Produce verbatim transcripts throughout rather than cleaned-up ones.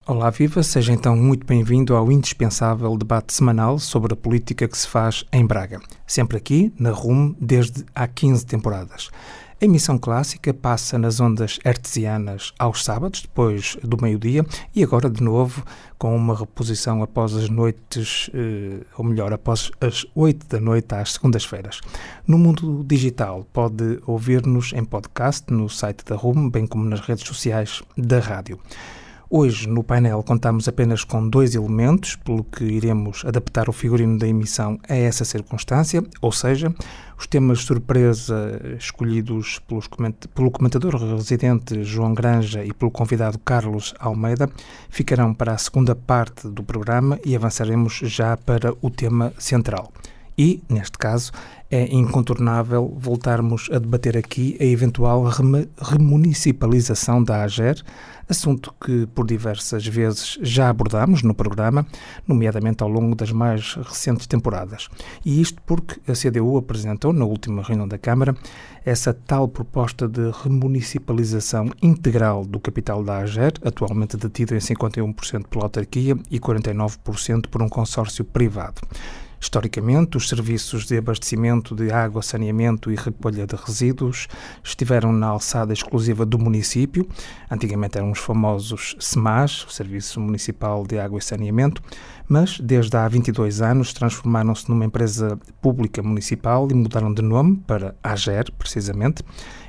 Olá, viva! Seja então muito bem-vindo ao indispensável debate semanal sobre a política que se faz em Braga. Sempre aqui, na R U M, desde há quinze temporadas. A emissão clássica passa nas ondas hertzianas aos sábados, depois do meio-dia, e agora de novo com uma reposição após as noites, ou melhor, após as oito da noite às segundas-feiras. No mundo digital pode ouvir-nos em podcast no site da R U M, bem como nas redes sociais da rádio. Hoje, no painel, contamos apenas com dois elementos, pelo que iremos adaptar o figurino da emissão a essa circunstância, ou seja, os temas surpresa escolhidos pelos coment- pelo comentador residente João Granja e pelo convidado Carlos Almeida ficarão para a segunda parte do programa e avançaremos já para o tema central. E, neste caso, é incontornável voltarmos a debater aqui a eventual rem- remunicipalização da AGER, assunto que por diversas vezes já abordámos no programa, nomeadamente ao longo das mais recentes temporadas. E isto porque a C D U apresentou, na última reunião da Câmara, essa tal proposta de remunicipalização integral do capital da AGER, atualmente detido em cinquenta e um por cento pela autarquia e quarenta e nove por cento por um consórcio privado. Historicamente, os serviços de abastecimento de água, saneamento e recolha de resíduos estiveram na alçada exclusiva do município. Antigamente eram os famosos SEMAS, o Serviço Municipal de Água e Saneamento, mas desde há vinte e dois anos transformaram-se numa empresa pública municipal e mudaram de nome para AGER, precisamente.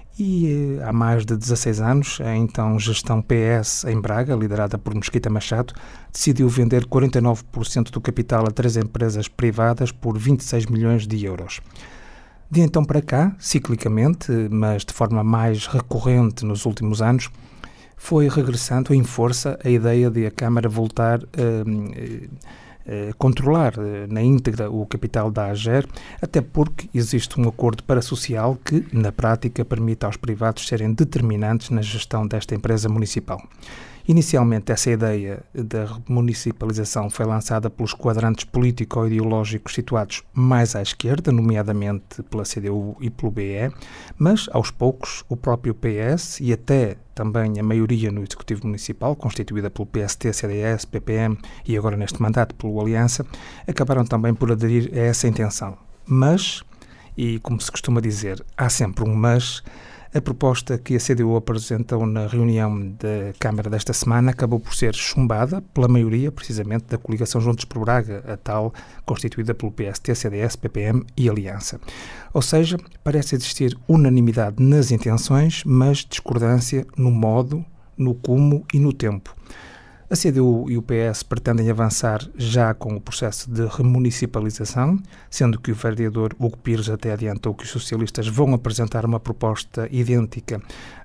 E há mais de dezasseis anos, a então gestão P S em Braga, liderada por Mesquita Machado, decidiu vender quarenta e nove por cento do capital a três empresas privadas por vinte e seis milhões de euros. De então para cá, ciclicamente, mas de forma mais recorrente nos últimos anos, foi regressando em força a ideia de a Câmara voltar a controlar na íntegra o capital da AGER, até porque existe um acordo parasocial que, na prática, permite aos privados serem determinantes na gestão desta empresa municipal. Inicialmente, essa ideia da municipalização foi lançada pelos quadrantes político-ideológicos situados mais à esquerda, nomeadamente pela C D U e pelo B E, mas, aos poucos, o próprio P S e até também a maioria no Executivo Municipal, constituída pelo P S T, C D S, P P M e agora neste mandato pelo Aliança, acabaram também por aderir a essa intenção. Mas, e como se costuma dizer, há sempre um mas, a proposta que a C D U apresentou na reunião da Câmara desta semana acabou por ser chumbada pela maioria, precisamente, da coligação Juntos por Braga, a tal constituída pelo P S T, C D S, P P M e Aliança. Ou seja, parece existir unanimidade nas intenções, mas discordância no modo, no como e no tempo. A C D U e o P S pretendem avançar já com o processo de remunicipalização, sendo que o vereador Hugo Pires até adiantou que os socialistas vão apresentar uma proposta idêntica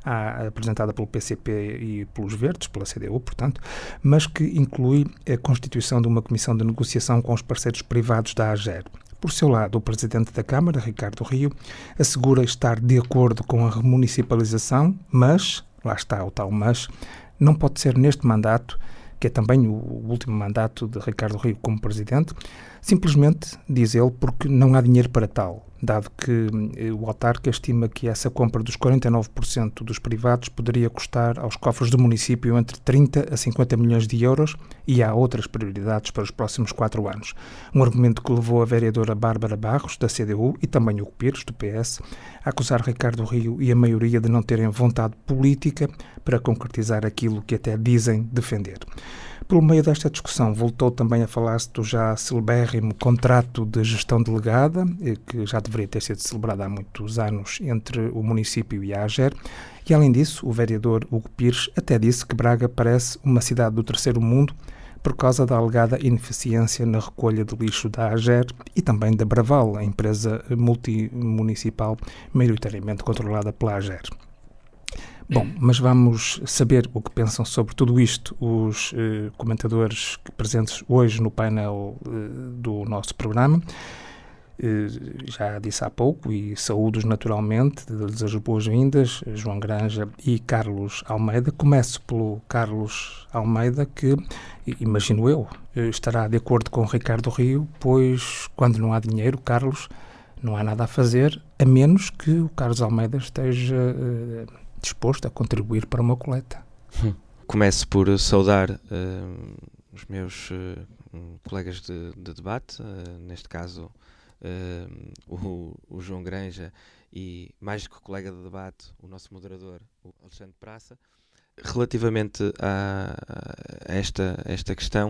à apresentada pelo P C P e pelos Verdes, pela C D U, portanto, mas que inclui a constituição de uma comissão de negociação com os parceiros privados da AGER. Por seu lado, o Presidente da Câmara, Ricardo Rio, assegura estar de acordo com a remunicipalização, mas, lá está o tal mas, não pode ser neste mandato, que é também o último mandato de Ricardo Rio como Presidente, simplesmente, diz ele, porque não há dinheiro para tal, dado que o autarca estima que essa compra dos quarenta e nove por cento dos privados poderia custar aos cofres do município entre trinta a cinquenta milhões de euros e há outras prioridades para os próximos quatro anos. Um argumento que levou a vereadora Bárbara Barros, da C D U, e também o Pires, do P S, a acusar Ricardo Rio e a maioria de não terem vontade política para concretizar aquilo que até dizem defender. Pelo meio desta discussão, voltou também a falar-se do já celebérrimo contrato de gestão delegada, que já deveria ter sido celebrado há muitos anos entre o município e a AGER, e além disso, o vereador Hugo Pires até disse que Braga parece uma cidade do terceiro mundo por causa da alegada ineficiência na recolha de lixo da AGER e também da Braval, a empresa multimunicipal maioritariamente controlada pela AGER. Bom, mas vamos saber o que pensam sobre tudo isto os eh, comentadores presentes hoje no painel eh, do nosso programa. Eh, já disse há pouco e saúdos naturalmente, desejo boas-vindas, João Granja e Carlos Almeida. Começo pelo Carlos Almeida, que, imagino eu, estará de acordo com Ricardo Rio, pois quando não há dinheiro, Carlos, não há nada a fazer, a menos que o Carlos Almeida esteja... Eh, disposto a contribuir para uma coleta. Hum. começo por saudar uh, os meus uh, colegas de, de debate, uh, neste caso uh, o, o João Granja e, mais do que colega de debate, o nosso moderador, o Alexandre Praça. Relativamente a, a, esta, a esta questão,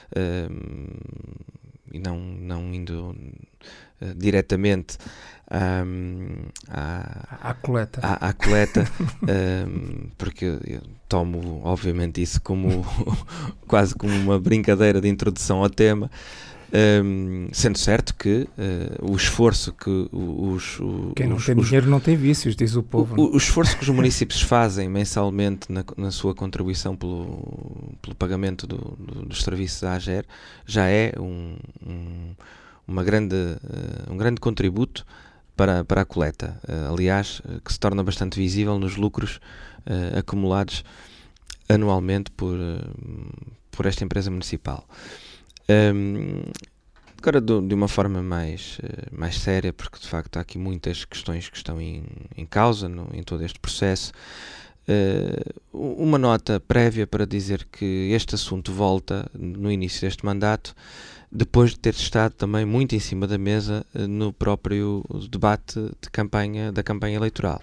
uh, e não, não indo uh, diretamente um, à, à coleta, à, à coleta um, porque eu tomo obviamente isso como quase como uma brincadeira de introdução ao tema, um, sendo certo que uh, o esforço que os, os quem não os, tem os, dinheiro não tem vícios, diz o povo. O, o esforço que os municípios fazem mensalmente na, na sua contribuição pelo, pelo pagamento do, do, dos serviços da AGER já é um, um, uma grande, uh, um grande contributo para, para a coleta, uh, aliás, uh, que se torna bastante visível nos lucros uh, acumulados anualmente por, uh, por esta empresa municipal. Um, agora, do, de uma forma mais, uh, mais séria, porque de facto há aqui muitas questões que estão em, em causa no, em todo este processo, uh, uma nota prévia para dizer que este assunto volta no início deste mandato, depois de ter estado também muito em cima da mesa uh, no próprio debate de campanha, da campanha eleitoral.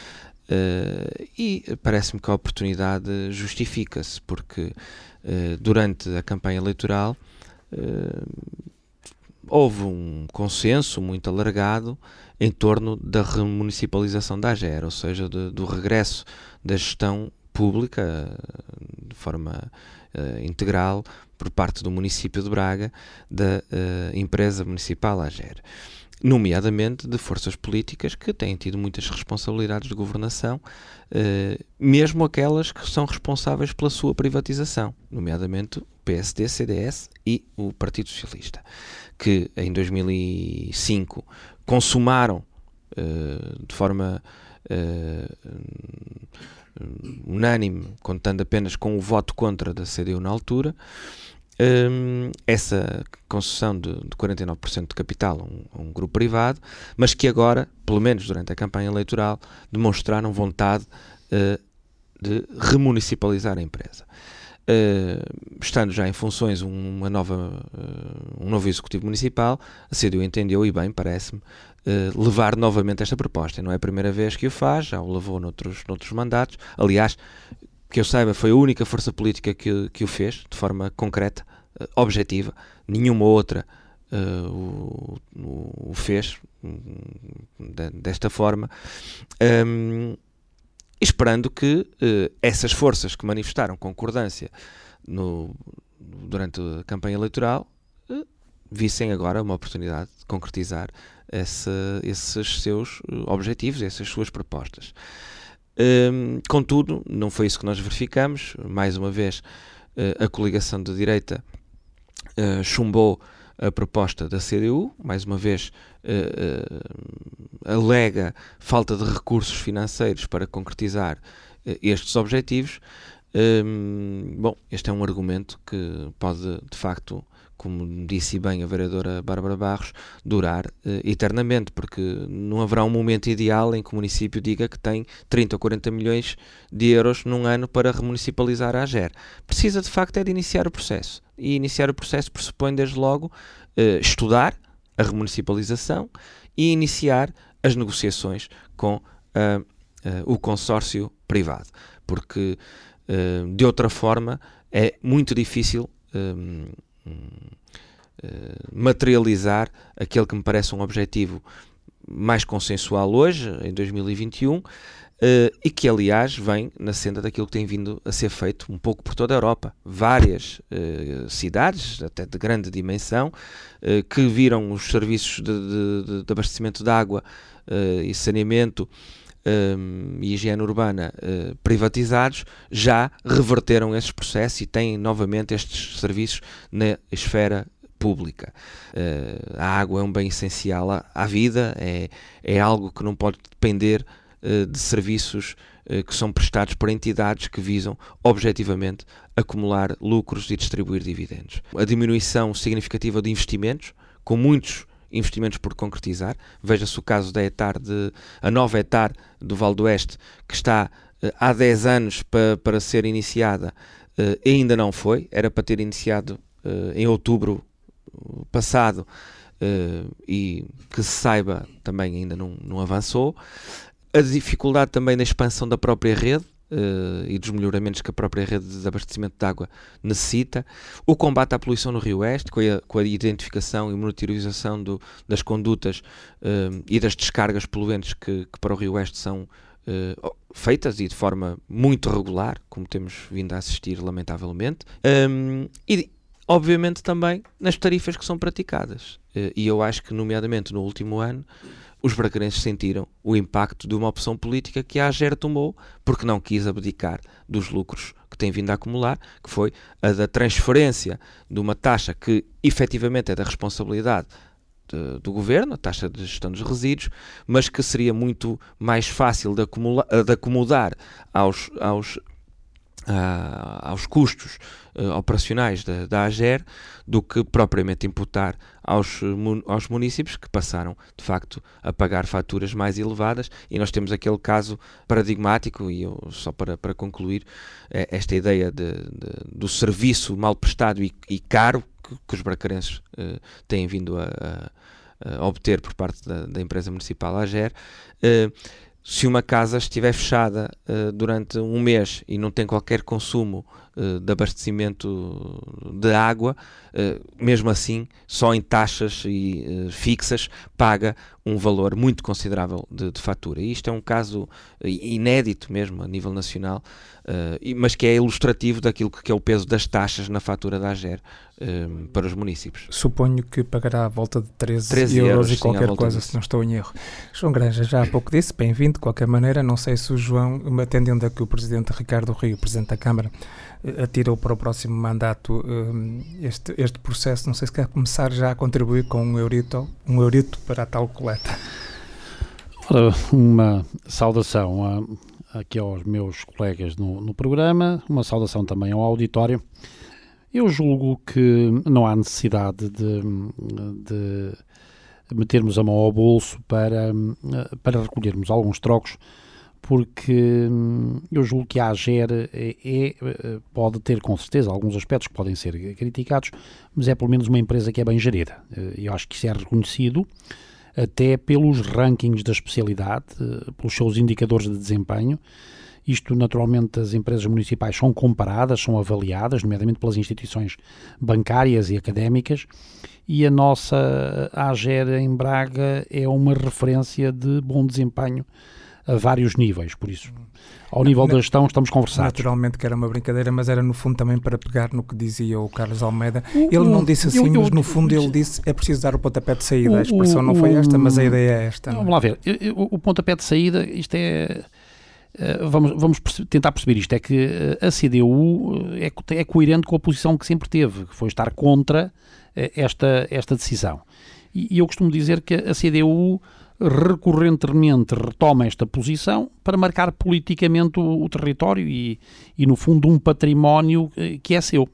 Uh, e parece-me que a oportunidade justifica-se, porque uh, durante a campanha eleitoral uh, houve um consenso muito alargado em torno da remunicipalização da AGER, ou seja, de, do regresso da gestão pública uh, de forma uh, integral por parte do município de Braga da uh, empresa municipal AGER, nomeadamente de forças políticas que têm tido muitas responsabilidades de governação, eh, mesmo aquelas que são responsáveis pela sua privatização, nomeadamente o P S D, C D S e o Partido Socialista, que em dois mil e cinco consumaram eh, de forma eh, unânime, contando apenas com o voto contra da C D U na altura, Um, essa concessão de, de quarenta e nove por cento de capital a um, a um grupo privado, mas que agora, pelo menos durante a campanha eleitoral, demonstraram vontade uh, de remunicipalizar a empresa. Uh, estando já em funções uma nova, uh, um novo executivo municipal, a C D U entendeu, e bem, parece-me, uh, levar novamente esta proposta. Não é a primeira vez que o faz, já o levou noutros, noutros mandatos. Aliás, que eu saiba, foi a única força política que, que o fez, de forma concreta, uh, objetiva. Nenhuma outra uh, o, o, o fez um, de, desta forma. Um, esperando que uh, essas forças que manifestaram concordância no, durante a campanha eleitoral uh, vissem agora uma oportunidade de concretizar esse, esses seus objetivos, essas suas propostas. Um, contudo, não foi isso que nós verificamos. Mais uma vez, uh, a coligação de direita uh, chumbou a proposta da C D U, mais uma vez uh, uh, alega falta de recursos financeiros para concretizar uh, estes objetivos. Um, bom, este é um argumento que pode, de facto, como disse bem a vereadora Bárbara Barros, durar uh, eternamente, porque não haverá um momento ideal em que o município diga que tem trinta ou quarenta milhões de euros num ano para remunicipalizar a AGER. Precisa, de facto, é de iniciar o processo. E iniciar o processo pressupõe, desde logo, uh, estudar a remunicipalização e iniciar as negociações com uh, uh, o consórcio privado. Porque, uh, de outra forma, é muito difícil um, materializar aquele que me parece um objetivo mais consensual hoje, em dois mil e vinte e um, uh, e que, aliás, vem na senda daquilo que tem vindo a ser feito um pouco por toda a Europa. Várias uh, cidades, até de grande dimensão, uh, que viram os serviços de, de, de abastecimento de água uh, e saneamento Um, e higiene urbana uh, privatizados, já reverteram esses processos e têm novamente estes serviços na esfera pública. Uh, a água é um bem essencial à, à vida, é, é algo que não pode depender uh, de serviços uh, que são prestados por entidades que visam objetivamente acumular lucros e distribuir dividendos. A diminuição significativa de investimentos, com muitos investimentos por concretizar. Veja-se o caso da Etar, de, a nova Etar do Val do Oeste, que está há dez anos para, para ser iniciada, uh, ainda não foi, era para ter iniciado uh, em outubro passado, uh, e que se saiba também ainda não, não avançou. A dificuldade também na expansão da própria rede, Uh, e dos melhoramentos que a própria rede de desabastecimento de água necessita, o combate à poluição no Rio Oeste, com a, com a identificação e monitorização do, das condutas uh, e das descargas poluentes que, que para o Rio Oeste são uh, feitas e de forma muito regular, como temos vindo a assistir lamentavelmente, um, e obviamente também nas tarifas que são praticadas, uh, e eu acho que nomeadamente no último ano os bracarenses sentiram o impacto de uma opção política que a AGER tomou porque não quis abdicar dos lucros que tem vindo a acumular, que foi a da transferência de uma taxa que efetivamente é da responsabilidade de, do governo, a taxa de gestão dos resíduos, mas que seria muito mais fácil de, acumular, de acomodar aos, aos, uh, aos custos uh, operacionais da, da AGER do que propriamente imputar aos, aos municípios, que passaram de facto a pagar faturas mais elevadas. E nós temos aquele caso paradigmático, e eu, só para, para concluir, é esta ideia de, de, do serviço mal prestado e, e caro que, que os bracarenses uh, têm vindo a, a, a obter por parte da, da empresa municipal AGER. Uh, se uma casa estiver fechada uh, durante um mês e não tem qualquer consumo uh, de abastecimento de água, uh, mesmo assim, só em taxas e, uh, fixas, paga um valor muito considerável de, de fatura. E isto é um caso inédito mesmo a nível nacional, uh, e, mas que é ilustrativo daquilo que é o peso das taxas na fatura da AGER uh, para os municípios. Suponho que pagará à volta de treze euros e qualquer coisa, se não estou em erro. João Granja já há pouco disse, bem-vindo, de qualquer maneira. Não sei se o João, atendendo a que o Presidente Ricardo Rio, Presidente da Câmara, atirou para o próximo mandato um, este, este processo, não sei se quer começar já a contribuir com um eurito, um eurito para a tal coleta. Ora, uma saudação a, aqui aos meus colegas no, no programa, uma saudação também ao auditório. Eu julgo que não há necessidade de, de metermos a mão ao bolso para, para recolhermos alguns trocos, porque eu julgo que a AGER é, é, pode ter com certeza alguns aspectos que podem ser criticados, mas é pelo menos uma empresa que é bem gerida. Eu acho que isso é reconhecido até pelos rankings da especialidade, pelos seus indicadores de desempenho. Isto, naturalmente, as empresas municipais são comparadas, são avaliadas, nomeadamente pelas instituições bancárias e académicas, e a nossa AGER em Braga é uma referência de bom desempenho a vários níveis, por isso, ao nível da gestão estamos conversados. Naturalmente que era uma brincadeira, mas era no fundo também para pegar no que dizia o Carlos Almeida. Ele não disse assim, eu, eu, mas no fundo eu, ele disse é preciso dar o pontapé de saída. O, a expressão não foi esta, mas a ideia é esta. Vamos lá ver, o, o pontapé de saída, isto é... Vamos, vamos tentar perceber isto, é que a C D U é, é coerente com a posição que sempre teve, que foi estar contra esta, esta decisão. E, e eu costumo dizer que a C D U recorrentemente retoma esta posição para marcar politicamente o, o território e, e, no fundo, um património que é seu.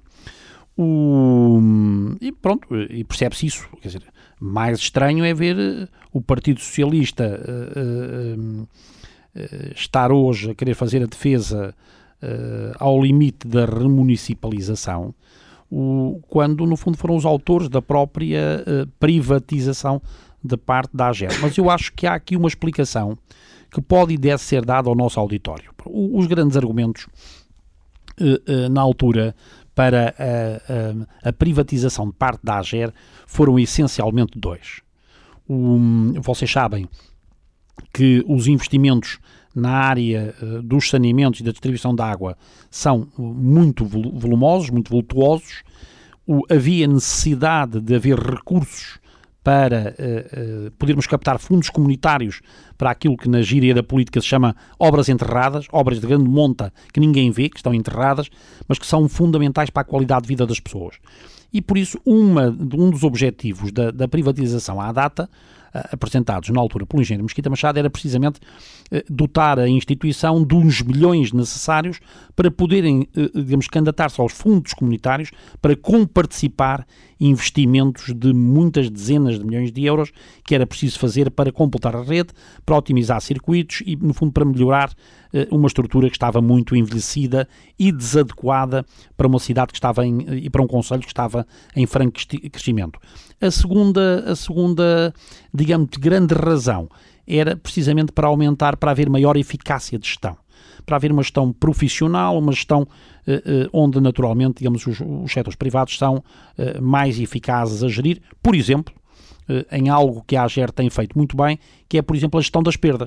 O, e pronto, e percebe-se isso. Quer dizer, mais estranho é ver o Partido Socialista uh, uh, uh, estar hoje a querer fazer a defesa uh, ao limite da remunicipalização, o, quando, no fundo, foram os autores da própria uh, privatização da parte da AGER. Mas eu acho que há aqui uma explicação que pode e deve ser dada ao nosso auditório. Os grandes argumentos uh, uh, na altura para a, a, a privatização de parte da AGER foram essencialmente dois. Um, vocês sabem que os investimentos na área uh, dos saneamentos e da distribuição de água são muito volumosos, muito vultuosos. O, havia necessidade de haver recursos para uh, uh, podermos captar fundos comunitários para aquilo que na gíria da política se chama obras enterradas, obras de grande monta que ninguém vê, que estão enterradas, mas que são fundamentais para a qualidade de vida das pessoas. E por isso uma, um dos objetivos da, da privatização à data apresentados na altura pelo engenheiro Mesquita Machado era precisamente uh, dotar a instituição de uns milhões necessários para poderem, uh, digamos, candidatar-se aos fundos comunitários para comparticipar investimentos de muitas dezenas de milhões de euros que era preciso fazer para completar a rede, para otimizar circuitos e, no fundo, para melhorar uh, uma estrutura que estava muito envelhecida e desadequada para uma cidade que estava em, e para um concelho que estava em franco crescimento. A segunda, a segunda, digamos, grande razão era precisamente para aumentar, para haver maior eficácia de gestão, para haver uma gestão profissional, uma gestão uh, uh, onde naturalmente, digamos, os, os setores privados são uh, mais eficazes a gerir, por exemplo, uh, em algo que a AGER tem feito muito bem, que é, por exemplo, a gestão das perdas.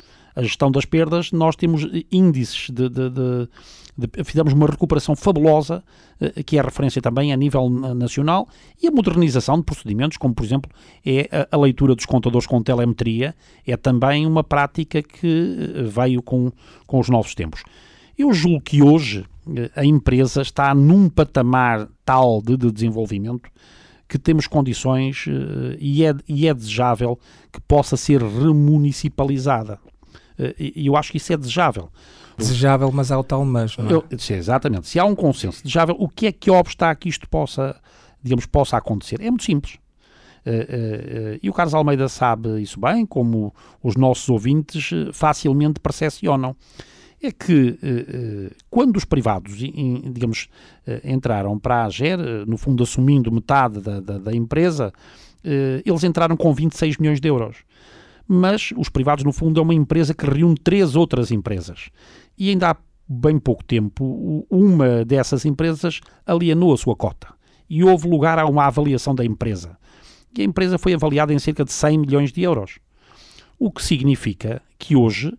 A gestão das perdas, nós temos índices de, de, de, de fizemos uma recuperação fabulosa, que é referência também a nível nacional, e a modernização de procedimentos, como por exemplo é a, a leitura dos contadores com telemetria, é também uma prática que veio com, com os novos tempos. Eu julgo que hoje a empresa está num patamar tal de, de desenvolvimento que temos condições uh, e, é, e é desejável que possa ser remunicipalizada. E eu acho que isso é desejável. Desejável, mas há o tal mas, não é? Eu, exatamente. Se há um consenso desejável, o que é que obsta a que isto possa, digamos, possa acontecer? É muito simples. Uh, uh, uh, e o Carlos Almeida sabe isso bem, como os nossos ouvintes uh, facilmente percepcionam. É que uh, uh, quando os privados, in, digamos, uh, entraram para a AGER, uh, no fundo assumindo metade da, da, da empresa, uh, eles entraram com vinte e seis milhões de euros. Mas os privados, no fundo, é uma empresa que reúne três outras empresas. E ainda há bem pouco tempo, uma dessas empresas alienou a sua cota. E houve lugar a uma avaliação da empresa. E a empresa foi avaliada em cerca de cem milhões de euros. O que significa que hoje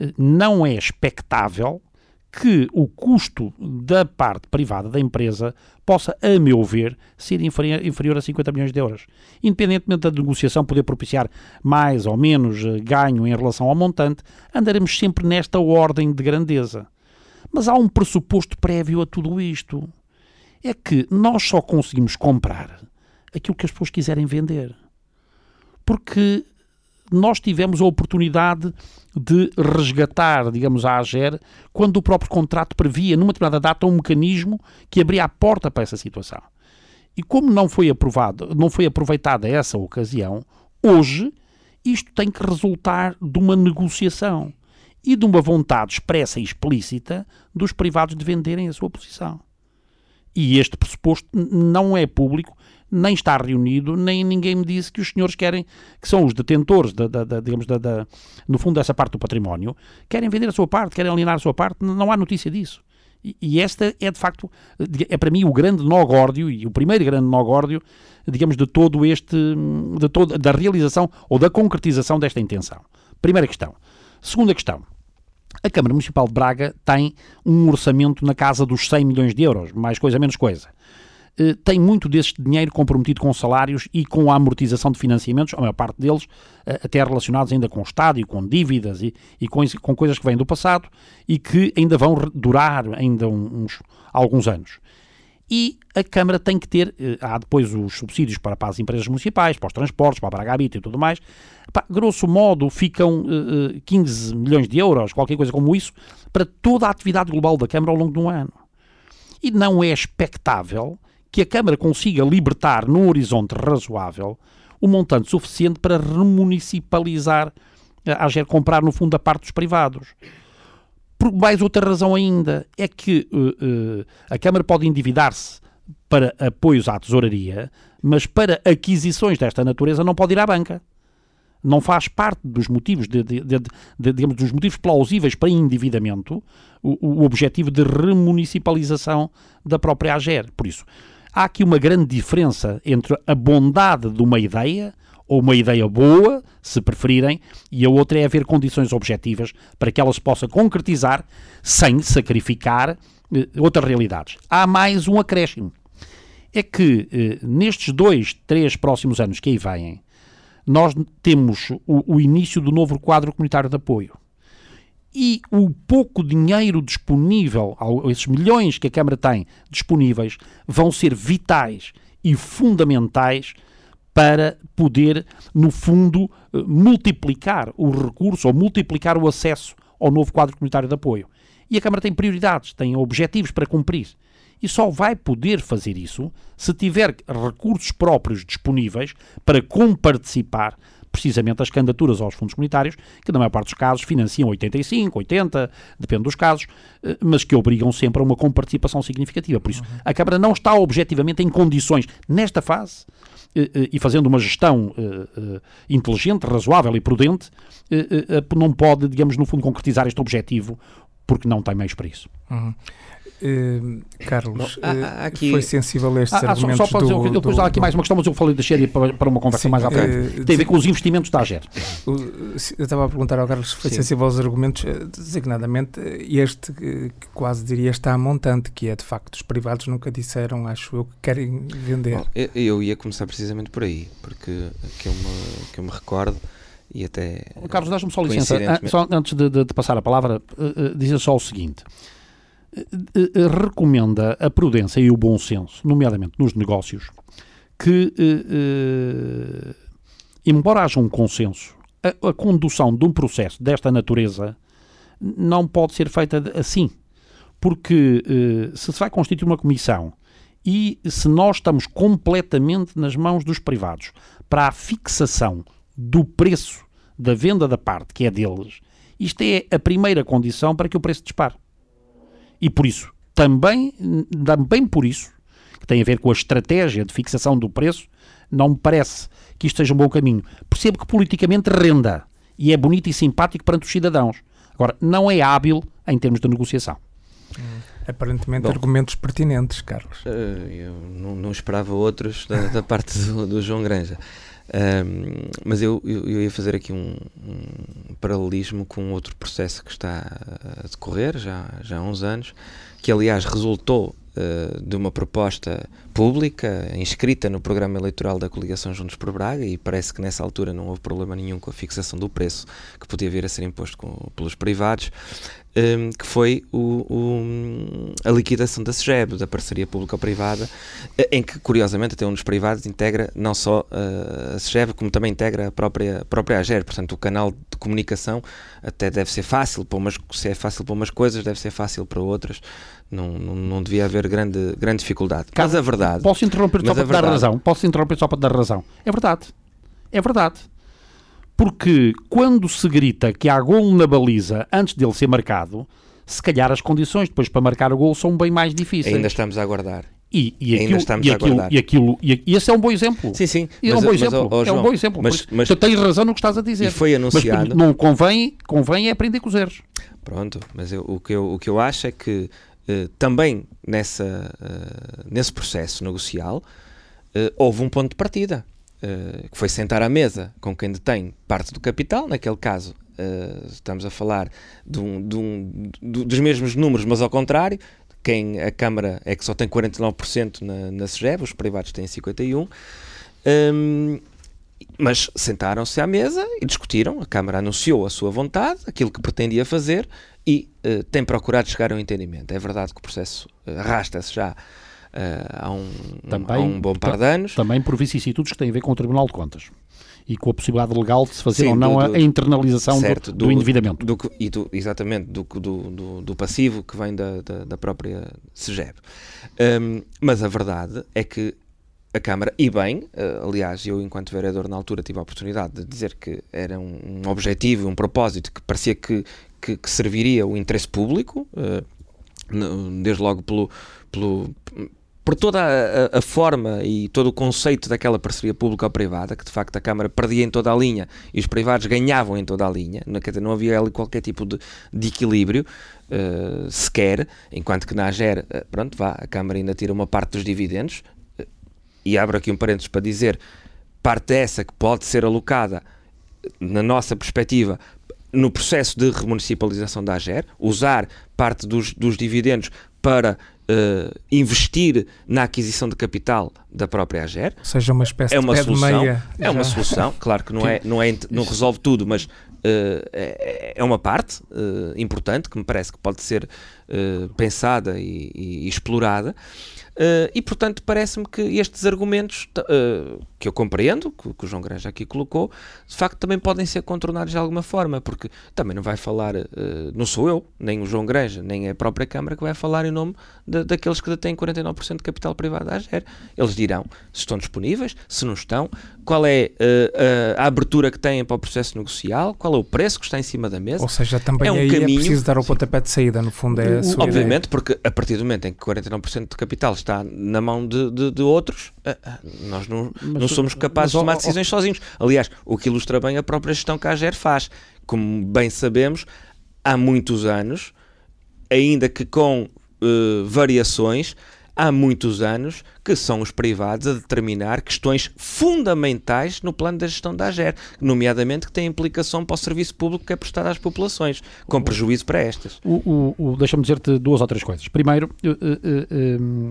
não é expectável que o custo da parte privada da empresa possa, a meu ver, ser inferior, inferior a cinquenta milhões de euros. Independentemente da negociação poder propiciar mais ou menos ganho em relação ao montante, andaremos sempre nesta ordem de grandeza. Mas há um pressuposto prévio a tudo isto. É que nós só conseguimos comprar aquilo que as pessoas quiserem vender. Porque nós tivemos a oportunidade de resgatar, digamos, a AGER quando o próprio contrato previa, numa determinada data, um mecanismo que abria a porta para essa situação. E como não foi aprovado, não foi aproveitada essa ocasião, hoje isto tem que resultar de uma negociação e de uma vontade expressa e explícita dos privados de venderem a sua posição. E este pressuposto não é público, nem está reunido, nem ninguém me disse que os senhores querem, que são os detentores, da, da, da, digamos, da, da, no fundo, dessa parte do património, querem vender a sua parte, querem alienar a sua parte, não há notícia disso. E, e esta é, de facto, é para mim o grande nó górdio, e o primeiro grande nó górdio, digamos, de todo este, de todo, da realização ou da concretização desta intenção. Primeira questão. Segunda questão. A Câmara Municipal de Braga tem um orçamento na casa dos cem milhões de euros, mais coisa, menos coisa. Uh, tem muito desse dinheiro comprometido com salários e com a amortização de financiamentos, a maior parte deles uh, até relacionados ainda com o Estado e com dívidas e, e com, com coisas que vêm do passado e que ainda vão durar ainda uns, alguns anos. E a Câmara tem que ter, uh, há depois os subsídios para, para as empresas municipais, para os transportes, para a Braga Habita e tudo mais. Pá, grosso modo ficam uh, quinze milhões de euros, qualquer coisa como isso, para toda a atividade global da Câmara ao longo de um ano. E não é expectável que a Câmara consiga libertar num horizonte razoável o montante suficiente para remunicipalizar, a AGER comprar no fundo a parte dos privados. Por mais outra razão ainda, é que uh, uh, a Câmara pode endividar-se para apoios à tesouraria, mas para aquisições desta natureza não pode ir à banca. Não faz parte dos motivos, de, de, de, de, digamos, dos motivos plausíveis para endividamento o, o objetivo de remunicipalização da própria AGER. Por isso, há aqui uma grande diferença entre a bondade de uma ideia, ou uma ideia boa, se preferirem, e a outra é haver condições objetivas para que ela se possa concretizar sem sacrificar eh, outras realidades. Há mais um acréscimo. É que eh, nestes dois, três próximos anos que aí vêm, nós temos o, o início do novo quadro comunitário de apoio. E o pouco dinheiro disponível, esses milhões que a Câmara tem disponíveis, vão ser vitais e fundamentais para poder, no fundo, multiplicar o recurso ou multiplicar o acesso ao novo quadro comunitário de apoio. E a Câmara tem prioridades, tem objetivos para cumprir. E só vai poder fazer isso se tiver recursos próprios disponíveis para comparticipar precisamente as candidaturas aos fundos comunitários, que na maior parte dos casos financiam oitenta e cinco, oitenta, depende dos casos, mas que obrigam sempre a uma comparticipação significativa. Por isso, uhum. a Câmara não está objetivamente em condições, nesta fase, e fazendo uma gestão inteligente, razoável e prudente, não pode, digamos, no fundo, concretizar este objetivo, porque não tem meios para isso. Uhum. Uh, Carlos, Bom, há, há aqui... foi sensível a estes ah, argumentos só, só para dizer, do, eu depois do, há aqui mais uma questão, mas eu falei da série para, para uma conversa sim, mais à frente. Uh, Tem a ver com os investimentos da AGER. Eu estava a perguntar ao Carlos se foi sim. sensível aos argumentos, designadamente este que quase diria está a montante, que é de facto os privados nunca disseram, acho eu, que querem vender. Bom, eu, eu ia começar precisamente por aí, porque que eu me, que eu me recordo e até... Carlos, dás-me só licença, só antes de, de, de passar a palavra, uh, uh, dizer só o seguinte... recomenda a prudência e o bom senso, nomeadamente nos negócios, que, eh, eh, embora haja um consenso, a, a condução de um processo desta natureza não pode ser feita assim, porque eh, se se vai constituir uma comissão e se nós estamos completamente nas mãos dos privados para a fixação do preço da venda da parte que é deles, isto é a primeira condição para que o preço dispare. E por isso, também, também por isso, que tem a ver com a estratégia de fixação do preço, não me parece que isto seja um bom caminho. Percebo que politicamente renda e é bonito e simpático perante os cidadãos. Agora, não é hábil em termos de negociação. Hum, aparentemente Bom, argumentos pertinentes, Carlos. Eu não, não esperava outros da, da parte do, do João Granja. Um, mas eu, eu, eu ia fazer aqui um, um paralelismo com outro processo que está a decorrer já, já há uns anos, que aliás resultou uh, de uma proposta pública inscrita no programa eleitoral da coligação Juntos por Braga, e parece que nessa altura não houve problema nenhum com a fixação do preço que podia vir a ser imposto com, pelos privados, um, que foi o, o, a liquidação da SEGEB, da parceria público-privada, em que curiosamente até um dos privados integra não só uh, a SEGEB, como também integra a própria, a própria AGER. Portanto, o canal de comunicação até deve ser fácil para umas, se é fácil para umas coisas, deve ser fácil para outras. Não, não, não devia haver grande, grande dificuldade. Mas a verdade... Posso interromper só para te dar razão? Posso interromper só para te dar razão? É verdade. É verdade. Porque quando se grita que há golo na baliza antes dele ser marcado, se calhar as condições depois para marcar o golo são bem mais difíceis. Ainda estamos a aguardar. E, e Ainda aquilo, estamos e a aquilo, aguardar. E, aquilo, e, e esse é um bom exemplo. Sim, sim. É mas, um bom mas, exemplo. oh, oh, João, é um bom exemplo. Mas, mas, tu tens razão no que estás a dizer. E foi anunciado... Mas não convém, convém é aprender com os erros. Pronto, mas eu, o, que eu, o que eu acho é que Uh, também nessa, uh, nesse processo negocial uh, houve um ponto de partida, uh, que foi sentar à mesa com quem detém parte do capital. Naquele caso uh, estamos a falar de um, de um, de, dos mesmos números, mas ao contrário. Quem, a Câmara é que só tem quarenta e nove por cento na, na SEGEB, os privados têm cinquenta e um por cento. Um, mas sentaram-se à mesa e discutiram. A Câmara anunciou a sua vontade, aquilo que pretendia fazer, e uh, tem procurado chegar a um entendimento. É verdade que o processo uh, arrasta-se já uh, há, um, também, um, há um bom par de anos. Também por vicissitudes que têm a ver com o Tribunal de Contas e com a possibilidade legal de se fazer Sim, ou não do, do, a internalização certo, do, do, do endividamento. Do, do, e do, exatamente, do, do, do passivo que vem da, da, da própria SEGEB. Um, mas a verdade é que a Câmara, e bem, uh, aliás, eu enquanto vereador na altura tive a oportunidade de dizer que era um, um objetivo, um propósito que parecia que, que, que serviria o interesse público, uh, no, desde logo pelo, pelo, por toda a, a forma e todo o conceito daquela parceria público-privada, que de facto a Câmara perdia em toda a linha e os privados ganhavam em toda a linha, não, quer dizer, não havia ali qualquer tipo de, de equilíbrio, uh, sequer, enquanto que na AGER, uh, pronto, vá, a Câmara ainda tira uma parte dos dividendos. E abro aqui um parênteses para dizer, parte essa que pode ser alocada, na nossa perspectiva, no processo de remunicipalização da AGER, usar parte dos, dos dividendos para uh, investir na aquisição de capital da própria AGER. Ou seja, uma espécie é uma de pé solução, de meia. É Já. uma solução, claro que não, é, não, é, não resolve tudo, mas uh, é, é uma parte uh, importante que me parece que pode ser uh, pensada e, e, e explorada. Uh, e, portanto, parece-me que estes argumentos, uh, que eu compreendo, que, que o João Granja aqui colocou, de facto também podem ser contornados de alguma forma, porque também não vai falar, uh, não sou eu, nem o João Granja, nem a própria Câmara que vai falar em nome de, daqueles que detêm quarenta e nove por cento de capital privado da AGER. Eles dirão se estão disponíveis, se não estão, qual é uh, uh, a abertura que têm para o processo negocial, qual é o preço que está em cima da mesa. Ou seja, também é um aí caminho, é preciso dar o pontapé de saída, no fundo é a sua obviamente, ideia. Porque a partir do momento em que quarenta e nove por cento de capital está na mão de, de, de outros, nós não, mas, não somos capazes mas, de tomar decisões oh, oh. sozinhos. Aliás, o que ilustra bem a própria gestão que a AGER faz. Como bem sabemos, há muitos anos, ainda que com uh, variações, há muitos anos que são os privados a determinar questões fundamentais no plano da gestão da AGER, nomeadamente que têm implicação para o serviço público que é prestado às populações, com prejuízo para estas. O, o, o, deixa-me dizer-te duas ou três coisas. Primeiro, uh, uh, um,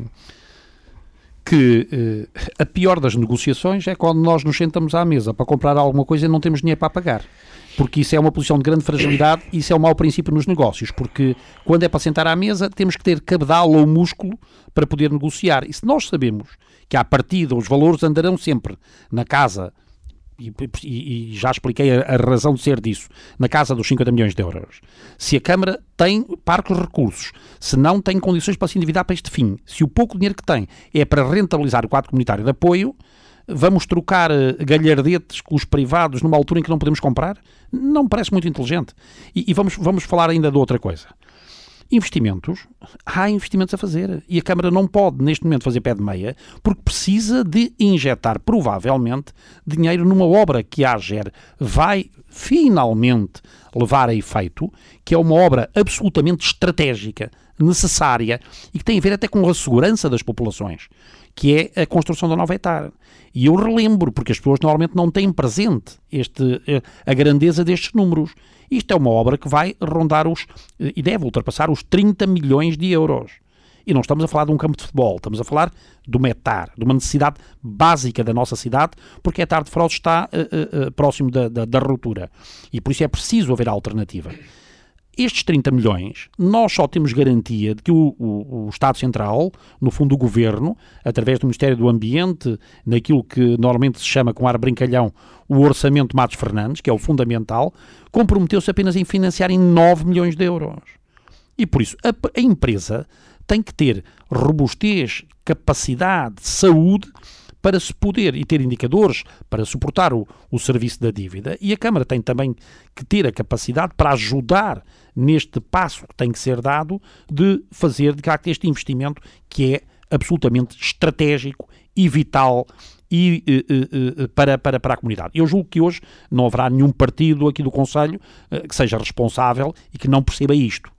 que uh, a pior das negociações é quando nós nos sentamos à mesa para comprar alguma coisa e não temos dinheiro para pagar. Porque isso é uma posição de grande fragilidade e isso é um mau princípio nos negócios, porque quando é para sentar à mesa temos que ter cabedal ou músculo para poder negociar. E se nós sabemos que à partida os valores andarão sempre na casa, e, e, e já expliquei a, a razão de ser disso, na casa dos cinquenta milhões de euros, se a Câmara tem parcos recursos, se não tem condições para se endividar para este fim, se o pouco dinheiro que tem é para rentabilizar o quadro comunitário de apoio, vamos trocar galhardetes com os privados numa altura em que não podemos comprar? Não me parece muito inteligente. E, e vamos, vamos falar ainda de outra coisa. Investimentos, há investimentos a fazer. E a Câmara não pode, neste momento, fazer pé de meia, porque precisa de injetar, provavelmente, dinheiro numa obra que a AGER vai finalmente levar a efeito, que é uma obra absolutamente estratégica, necessária, e que tem a ver até com a segurança das populações, que é a construção da nova etar. E eu relembro, porque as pessoas normalmente não têm presente este, a grandeza destes números. Isto é uma obra que vai rondar os, e deve ultrapassar os trinta milhões de euros. E não estamos a falar de um campo de futebol, estamos a falar de uma etar, de uma necessidade básica da nossa cidade, porque a etar de Foz está uh, uh, uh, próximo da, da, da ruptura. E por isso é preciso haver alternativa. Estes trinta milhões, nós só temos garantia de que o, o, o Estado Central, no fundo o Governo, através do Ministério do Ambiente, naquilo que normalmente se chama com ar brincalhão o Orçamento Matos Fernandes, que é o fundamental, comprometeu-se apenas em financiar em nove milhões de euros. E por isso a, a empresa tem que ter robustez, capacidade, saúde, para se poder, e ter indicadores para suportar o, o serviço da dívida, e a Câmara tem também que ter a capacidade para ajudar neste passo que tem que ser dado de fazer, de facto, este investimento que é absolutamente estratégico e vital e, uh, uh, uh, para, para, para a comunidade. Eu julgo que hoje não haverá nenhum partido aqui do Conselho uh, que seja responsável e que não perceba isto,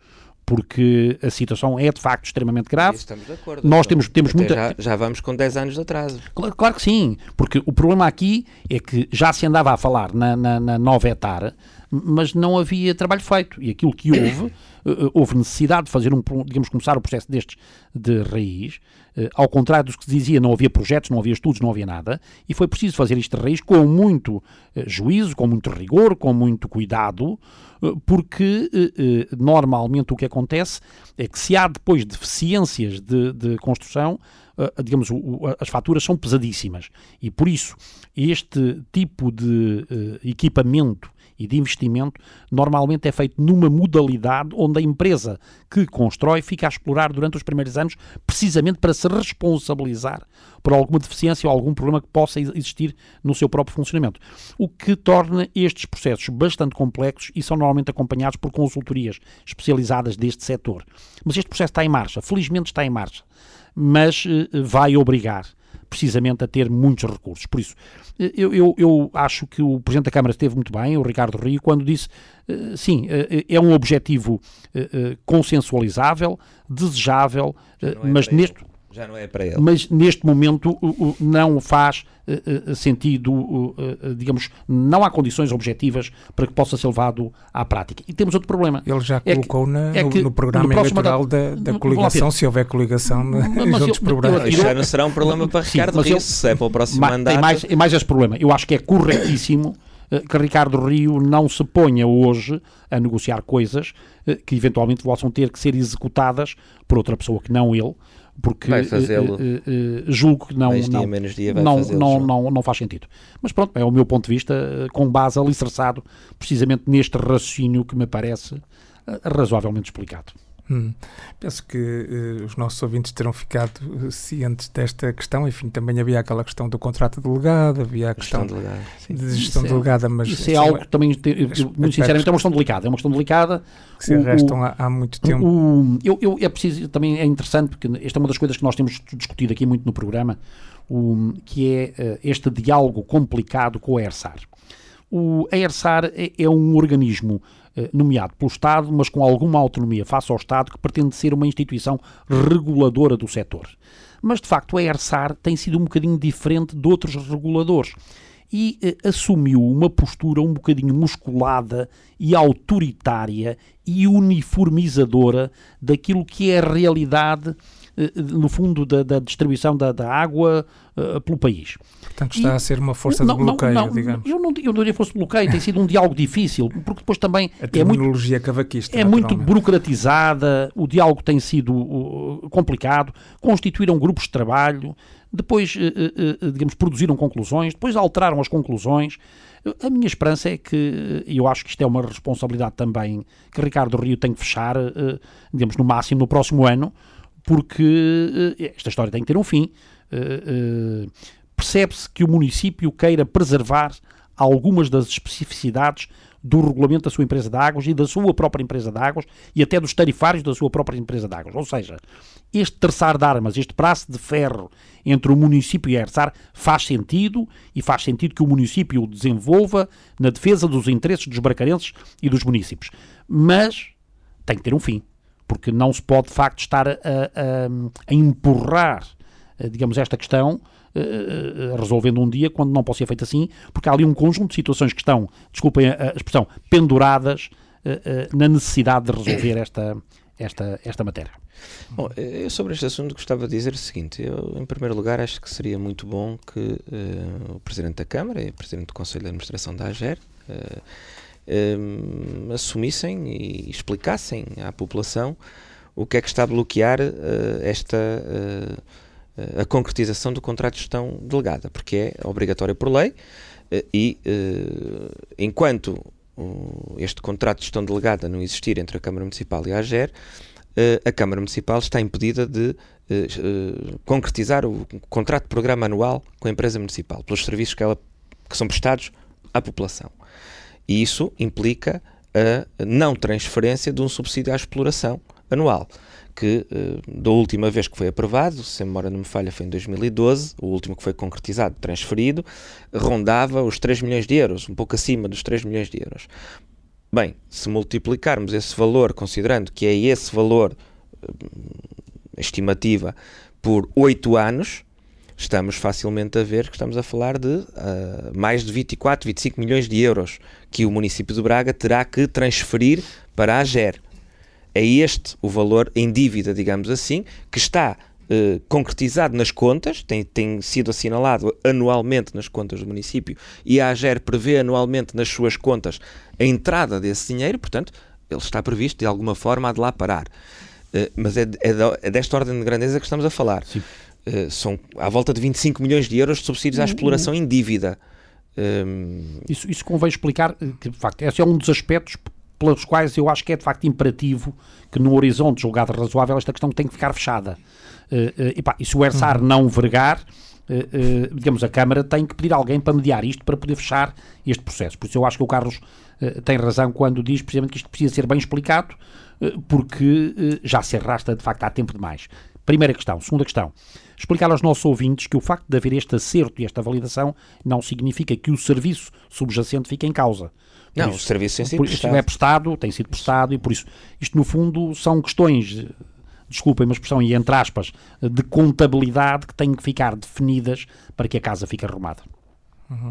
porque a situação é de facto extremamente grave. Estamos de acordo. Nós temos, temos muita... já, já vamos com dez anos de atraso. Claro, claro que sim, porque o problema aqui é que já se andava a falar na, na, na nova etar, mas não havia trabalho feito. E aquilo que houve, houve necessidade de fazer um, digamos, começar o processo destes de raiz. Ao contrário dos que se dizia, não havia projetos, não havia estudos, não havia nada, e foi preciso fazer isto de raiz com muito juízo, com muito rigor, com muito cuidado, porque normalmente o que acontece é que se há depois deficiências de, de construção, digamos, as faturas são pesadíssimas, e por isso este tipo de equipamento e de investimento normalmente é feito numa modalidade onde a empresa que constrói fica a explorar durante os primeiros anos precisamente para se responsabilizar por alguma deficiência ou algum problema que possa existir no seu próprio funcionamento. O que torna estes processos bastante complexos e são normalmente acompanhados por consultorias especializadas deste setor. Mas este processo está em marcha, felizmente está em marcha, mas uh, vai obrigar precisamente a ter muitos recursos. Por isso, eu, eu, eu acho que o Presidente da Câmara esteve muito bem, o Ricardo Rio, quando disse, uh, sim, uh, é um objetivo uh, uh, consensualizável, desejável, uh, mas neste... Já não é para ele. Mas neste momento uh, uh, não faz uh, uh, sentido, uh, uh, digamos, não há condições objetivas para que possa ser levado à prática. E temos outro problema. Ele já é colocou que, na, é no, que no programa no eleitoral da, da no, coligação, se houver coligação juntos programas. Isto já não será um problema para Sim, Ricardo Rio, se é para o próximo ma, mandato. Tem mais, é mais esse problema. Eu acho que é corretíssimo que Ricardo Rio não se ponha hoje a negociar coisas que eventualmente possam ter que ser executadas por outra pessoa que não ele, porque vai fazê-lo. Uh, uh, uh, julgo que não, mais não, dia, menos dia vai não, fazê-lo, não, não, não faz sentido. Mas pronto, é o meu ponto de vista, uh, com base alicerçado precisamente neste raciocínio que me parece uh, razoavelmente explicado. Hum. Penso que uh, os nossos ouvintes terão ficado uh, cientes desta questão. Enfim, também havia aquela questão do contrato delegado, havia a questão delegada, de gestão isso delegada, é, mas... Isso é algo que também, muito sinceramente, é uma questão delicada. É uma questão delicada. Que se arrastam há, há muito tempo. O, eu, eu, é preciso, também é interessante, porque esta é uma das coisas que nós temos discutido aqui muito no programa, o, que é uh, este diálogo complicado com a ERSAR. O, a ERSAR é, é um organismo nomeado pelo Estado, mas com alguma autonomia face ao Estado, que pretende ser uma instituição reguladora do setor. Mas, de facto, a ERSAR tem sido um bocadinho diferente de outros reguladores e eh, assumiu uma postura um bocadinho musculada e autoritária e uniformizadora daquilo que é a realidade, eh, no fundo, da, da distribuição da, da água eh, pelo país. Portanto, está e, a ser uma força não, de bloqueio, não, não, digamos. Eu não, eu não diria força de bloqueio, tem sido um diálogo difícil, porque depois também a terminologia é muito, cavaquista, é muito burocratizada, o diálogo tem sido uh, complicado, constituíram grupos de trabalho, depois, uh, uh, digamos, produziram conclusões, depois alteraram as conclusões. A minha esperança é que, e eu acho que isto é uma responsabilidade também que Ricardo Rio tem que fechar, uh, digamos, no máximo no próximo ano, porque uh, esta história tem que ter um fim. Uh, uh, percebe-se que o município queira preservar algumas das especificidades do regulamento da sua empresa de águas e da sua própria empresa de águas e até dos tarifários da sua própria empresa de águas. Ou seja, este terçar de armas, este braço de ferro entre o município e a ERSAR faz sentido e faz sentido que o município o desenvolva na defesa dos interesses dos bracarenses e dos municípios. Mas tem que ter um fim, porque não se pode de facto estar a, a, a empurrar, digamos, esta questão Uh, uh, resolvendo um dia, quando não pode ser feito assim, porque há ali um conjunto de situações que estão, desculpem a, a expressão, penduradas uh, uh, na necessidade de resolver esta, esta, esta matéria. Bom, eu sobre este assunto gostava de dizer o seguinte: eu, em primeiro lugar, acho que seria muito bom que uh, o Presidente da Câmara e o Presidente do Conselho de Administração da AGER uh, um, assumissem e explicassem à população o que é que está a bloquear uh, esta... Uh, a concretização do contrato de gestão delegada, porque é obrigatória por lei e, enquanto este contrato de gestão delegada não existir entre a Câmara Municipal e a AGER, a Câmara Municipal está impedida de concretizar o contrato de programa anual com a empresa municipal, pelos serviços que, ela, que são prestados à população. E isso implica a não transferência de um subsídio à exploração anual, que uh, da última vez que foi aprovado, se a memória não me falha, foi em dois mil e doze, o último que foi concretizado, transferido, rondava os três milhões de euros, um pouco acima dos três milhões de euros. Bem, se multiplicarmos esse valor, considerando que é esse valor, uh, estimativa, por oito anos, estamos facilmente a ver que estamos a falar de uh, mais de vinte e quatro, vinte e cinco milhões de euros que o município de Braga terá que transferir para a AGER. É este o valor em dívida, digamos assim, que está eh, concretizado nas contas, tem, tem sido assinalado anualmente nas contas do município e a AGER prevê anualmente nas suas contas a entrada desse dinheiro, portanto, ele está previsto de alguma forma a de lá parar. Eh, mas é, é, é desta ordem de grandeza que estamos a falar. Eh, são à volta de vinte e cinco milhões de euros de subsídios à exploração em dívida. Um... Isso, isso convém explicar, que de facto, esse é um dos aspectos pelos quais eu acho que é de facto imperativo que no horizonte julgado razoável esta questão tem que ficar fechada. Uh, uh, e, pá, e se o ERSAR não vergar, uh, uh, digamos, a Câmara tem que pedir alguém para mediar isto, para poder fechar este processo. Por isso eu acho que o Carlos uh, tem razão quando diz precisamente que isto precisa ser bem explicado, uh, porque uh, já se arrasta de facto há tempo demais. Primeira questão. Segunda questão. Explicar aos nossos ouvintes que o facto de haver este acerto e esta validação não significa que o serviço subjacente fique em causa. Por não, isso, o serviço tem sido por, prestado. Isto é prestado, tem sido prestado e por isso, isto no fundo são questões, desculpem uma expressão e entre aspas, de contabilidade que têm que ficar definidas para que a casa fique arrumada. Uhum.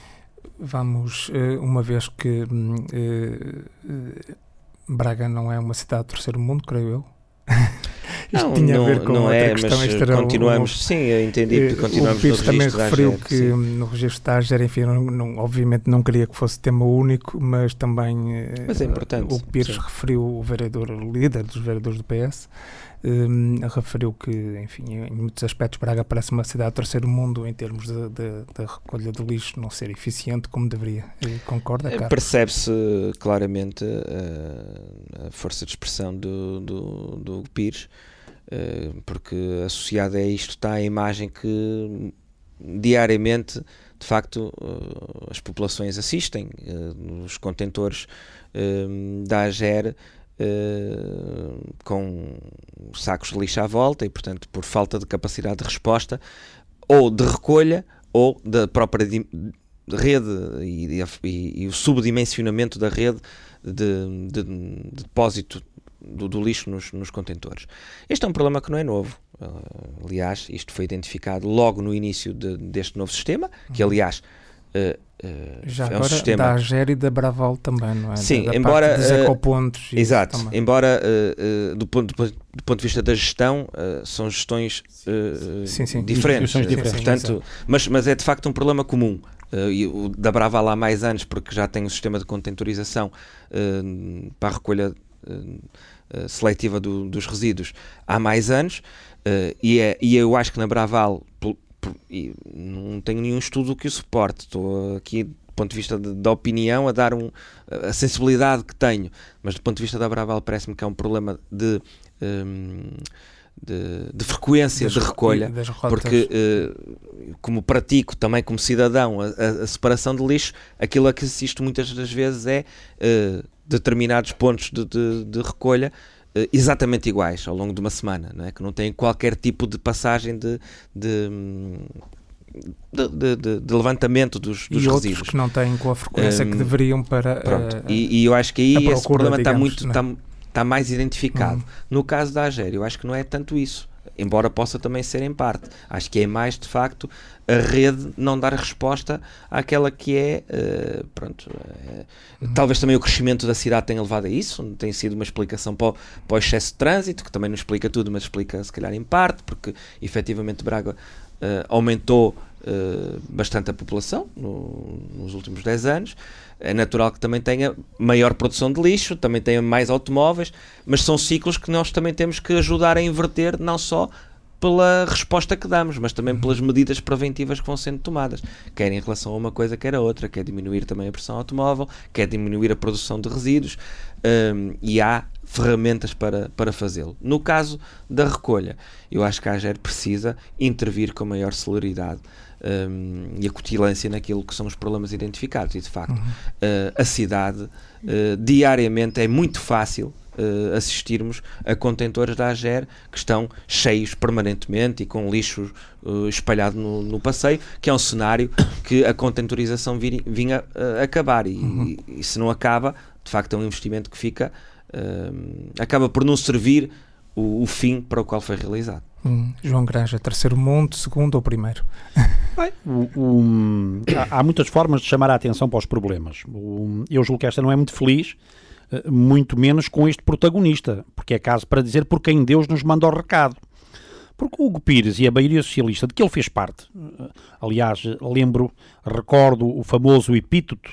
Vamos, uma vez que uh, uh, Braga não é uma cidade do terceiro mundo, creio eu. Isto não, tinha não, a ver com não outra é, questão. mas Era continuamos, um, sim, eu entendi que continuamos o Pires no registro também referiu AGER, que sim. no registro da AGER, enfim, não, não, obviamente não queria que fosse tema único, mas também mas é importante, o Pires sim. referiu o vereador, o líder dos vereadores do P S, Um, referiu que, enfim, em muitos aspectos Braga parece uma cidade do terceiro mundo em termos de, de, de recolha de lixo não ser eficiente como deveria. E concorda, Carlos? Percebe-se claramente uh, a força de expressão do, do, do Hugo Pires, uh, porque associada a isto está a imagem que diariamente, de facto, uh, as populações assistem uh, nos contentores uh, da AGER uh, com sacos de lixo à volta e, portanto, por falta de capacidade de resposta ou de recolha ou da própria di- rede e, e, e o subdimensionamento da rede de, de, de depósito do, do lixo nos, nos contentores. Este é um problema que não é novo. Uh, aliás, isto foi identificado logo no início de, deste novo sistema, que aliás uh, uh, já é agora um sistema... da AGER e da Braval também, não é? Sim, da, da embora... parte dos uh, ecopontos. exato, também. embora uh, uh, do, ponto, do ponto de vista da gestão, uh, são gestões uh, sim, sim. diferentes. Sim, diferentes. Portanto, mas, mas é de facto um problema comum. Uh, e o da Braval há mais anos, porque já tem um sistema de contentorização uh, para a recolha uh, uh, seletiva do, dos resíduos há mais anos, uh, e, é, e eu acho que na Braval por, por, e não tenho nenhum estudo que o suporte, estou aqui do ponto de vista de, da opinião a dar um, a sensibilidade que tenho, mas do ponto de vista da Braval parece-me que é um problema de... Um, De, de frequência das, de recolha, porque uh, como pratico também como cidadão a, a, a separação de lixo, aquilo a que assisto muitas das vezes é uh, determinados pontos de, de, de recolha uh, exatamente iguais ao longo de uma semana, não é? Que não têm qualquer tipo de passagem de, de, de, de, de, de levantamento dos, dos e resíduos. E outros que não têm com a frequência um, que deveriam para... Pronto. Uh, e, e eu acho que aí procura, esse problema está digamos, muito... Está, está mais identificado. Uhum. No caso da AGER, eu acho que não é tanto isso, embora possa também ser em parte. Acho que é mais, de facto, a rede não dar resposta àquela que é, uh, pronto, uh, uhum. talvez também o crescimento da cidade tenha levado a isso, tem sido uma explicação para o, para o excesso de trânsito, que também não explica tudo, mas explica se calhar em parte, porque efetivamente Braga uh, aumentou uh, bastante a população no, nos últimos dez anos. É natural que também tenha maior produção de lixo, também tenha mais automóveis, mas são ciclos que nós também temos que ajudar a inverter, não só pela resposta que damos, mas também pelas medidas preventivas que vão sendo tomadas, quer em relação a uma coisa, quer a outra, quer diminuir também a pressão automóvel, quer diminuir a produção de resíduos, um, e há ferramentas para, para fazê-lo. No caso da recolha, eu acho que a AGER precisa intervir com maior celeridade Um, e acutilância naquilo que são os problemas identificados, e de facto uhum. uh, a cidade uh, diariamente é muito fácil uh, assistirmos a contentores da AGER que estão cheios permanentemente e com lixo uh, espalhado no, no passeio, que é um cenário que a contentorização vir, vinha uh, acabar e, uhum. e, e se não acaba, de facto é um investimento que fica uh, acaba por não servir o, o fim para o qual foi realizado. Hum, João Granja, terceiro mundo, segundo ou primeiro? Bem, o, o, há, há muitas formas de chamar a atenção para os problemas. O, eu julgo que esta não é muito feliz, muito menos com este protagonista, porque é caso para dizer por quem Deus nos manda o recado. Porque o Hugo Pires e a maioria socialista de que ele fez parte, aliás, lembro, recordo o famoso epíteto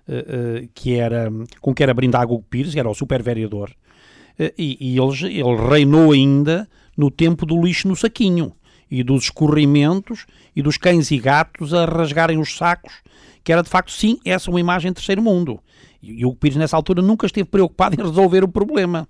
que era, com que era brindado Hugo Pires, era o super-vereador, e, e ele, ele reinou ainda no tempo do lixo no saquinho e dos escorrimentos e dos cães e gatos a rasgarem os sacos, que era de facto, sim, essa é uma imagem de terceiro mundo. E o Hugo Pires nessa altura nunca esteve preocupado em resolver o problema.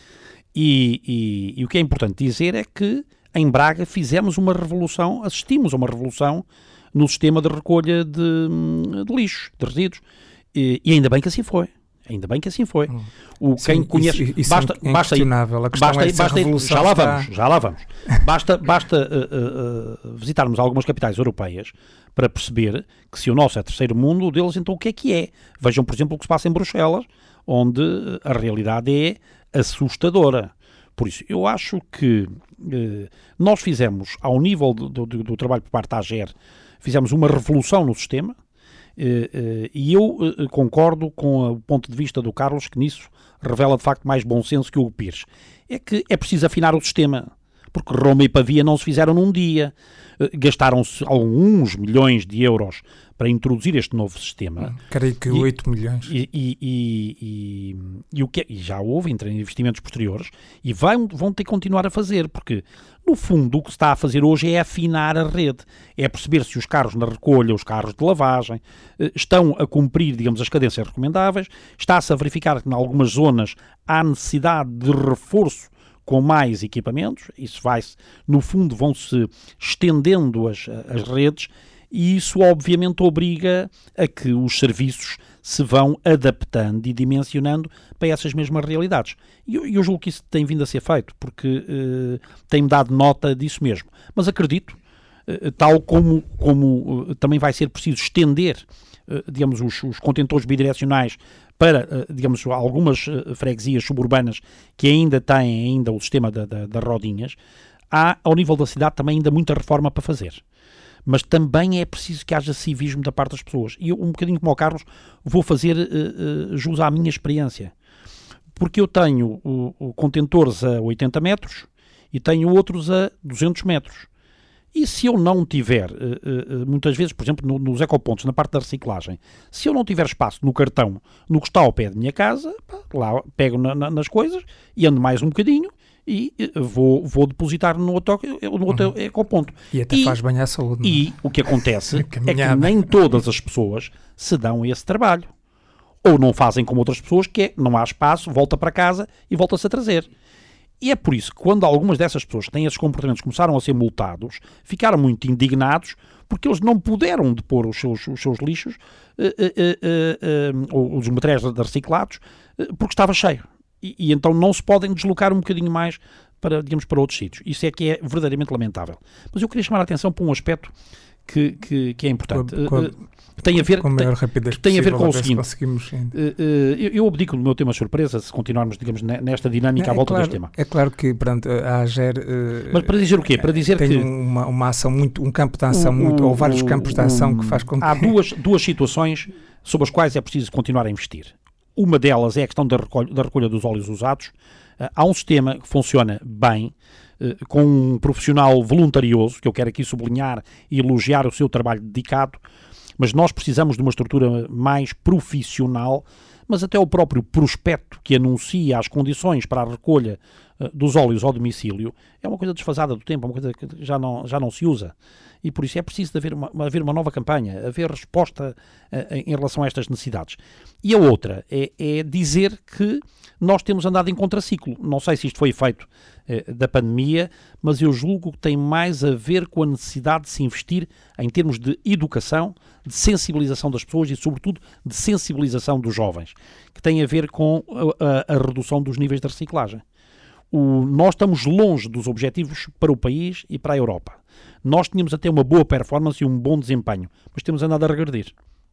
E, e, e o que é importante dizer é que em Braga fizemos uma revolução, assistimos a uma revolução no sistema de recolha de, de lixo, de resíduos, e, e ainda bem que assim foi. Ainda bem que assim foi. Hum. O, Sim, quem conhece... Isso, isso basta, é basta, inquestionável. A questão basta, é se basta, a revolução já lá está... vamos, já lá vamos. Basta, basta uh, uh, uh, visitarmos algumas capitais europeias para perceber que se o nosso é terceiro mundo, o deles então o que é que é? Vejam, por exemplo, o que se passa em Bruxelas, onde a realidade é assustadora. Por isso, eu acho que uh, nós fizemos, ao nível do, do, do trabalho por parte da AGER, fizemos uma revolução no sistema. Uh, uh, e eu uh, concordo com o ponto de vista do Carlos, que nisso revela de facto mais bom senso que o Hugo Pires. É que é preciso afinar o sistema, porque Roma e Pavia não se fizeram num dia. Uh, gastaram-se alguns milhões de euros para introduzir este novo sistema. Creio que oito milhões. E, e, e, e, e, o que é, e já houve investimentos posteriores e vai, vão ter que continuar a fazer, porque no fundo o que se está a fazer hoje é afinar a rede, é perceber se os carros na recolha, os carros de lavagem, estão a cumprir, digamos, as cadências recomendáveis, está-se a verificar que em algumas zonas há necessidade de reforço com mais equipamentos, isso vai-se, no fundo vão-se estendendo as, as redes e isso obviamente obriga a que os serviços se vão adaptando e dimensionando para essas mesmas realidades. E eu, eu julgo que isso tem vindo a ser feito, porque eh, tem-me dado nota disso mesmo. Mas acredito, eh, tal como, como eh, também vai ser preciso estender, eh, digamos, os, os contentores bidirecionais para, eh, digamos, algumas eh, freguesias suburbanas que ainda têm ainda o sistema da, da, das rodinhas, há, ao nível da cidade, também ainda muita reforma para fazer. Mas também é preciso que haja civismo da parte das pessoas. E eu, um bocadinho como ao Carlos, vou fazer uh, uh, jus à minha experiência. Porque eu tenho uh, uh, contentores a oitenta metros e tenho outros a duzentos metros. E se eu não tiver, uh, uh, muitas vezes, por exemplo, no, nos ecopontos, na parte da reciclagem, se eu não tiver espaço no cartão, no que está ao pé da minha casa, pá, lá pego na, na, nas coisas e ando mais um bocadinho, e vou, vou depositar no outro, no outro uhum. ecoponto. E até e, faz bem à saúde. E o que acontece é que nem todas as pessoas se dão esse trabalho. Ou não fazem como outras pessoas, que é, não há espaço, volta para casa e volta-se a trazer. E é por isso que quando algumas dessas pessoas que têm esses comportamentos começaram a ser multados, ficaram muito indignados porque eles não puderam depor os seus, os seus lixos, uh, uh, uh, uh, ou os materiais reciclados, uh, porque estava cheio. E, e então não se podem deslocar um bocadinho mais para, digamos, para outros sítios. Isso é que é verdadeiramente lamentável. Mas eu queria chamar a atenção para um aspecto que, que, que é importante. Com a, com a, uh, tem a ver, com, tem, tem a ver com o seguinte. Uh, uh, eu, eu abdico do meu tema surpresa se continuarmos, digamos, nesta dinâmica não, à volta é claro, deste tema. É claro que, pronto, a AGER... Uh, Mas para dizer o quê? Para dizer tem que... uma, uma ação muito, um campo de ação, o, muito, ou vários o, campos de ação o, que faz com que... Há duas, duas situações sobre as quais é preciso continuar a investir. Uma delas é a questão da recolha, da recolha dos óleos usados. Uh, há um sistema que funciona bem, uh, com um profissional voluntarioso, que eu quero aqui sublinhar e elogiar o seu trabalho dedicado, mas nós precisamos de uma estrutura mais profissional, mas até o próprio prospecto que anuncia as condições para a recolha uh, dos óleos ao domicílio é uma coisa desfasada do tempo, é uma coisa que já não, já não se usa. E por isso é preciso de haver uma, haver uma nova campanha, haver resposta uh, em relação a estas necessidades. E a outra é, é dizer que nós temos andado em contraciclo. Não sei se isto foi efeito uh, da pandemia, mas eu julgo que tem mais a ver com a necessidade de se investir em termos de educação, de sensibilização das pessoas e, sobretudo, de sensibilização dos jovens, que tem a ver com a, a, a redução dos níveis de reciclagem. O, nós estamos longe dos objetivos para o país e para a Europa. Nós tínhamos até uma boa performance e um bom desempenho, mas temos andado a regredir.